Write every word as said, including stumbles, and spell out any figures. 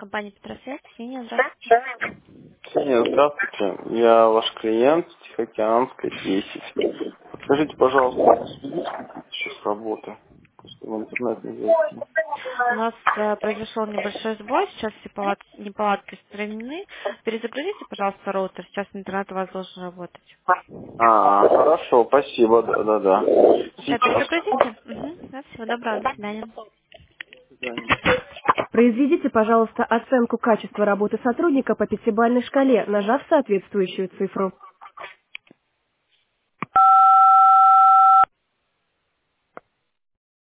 Компания Петросвет. Ксения, здравствуйте. Ксения, здравствуйте. Я ваш клиент Тихоокеанской десять. Подскажите, пожалуйста, сейчас работы. Просто в интернет не зайти. У нас э, произошел небольшой сбой, сейчас все палат- неполадки устранены. Перезагрузите, пожалуйста, роутер, сейчас интернет у вас должен работать. А, хорошо, спасибо, да-да-да. Сейчас Сейчас. перезагрузите. Угу. Да, всего доброго, до свидания. До свидания. Произведите, пожалуйста, оценку качества работы сотрудника по пятибалльной шкале, нажав соответствующую цифру.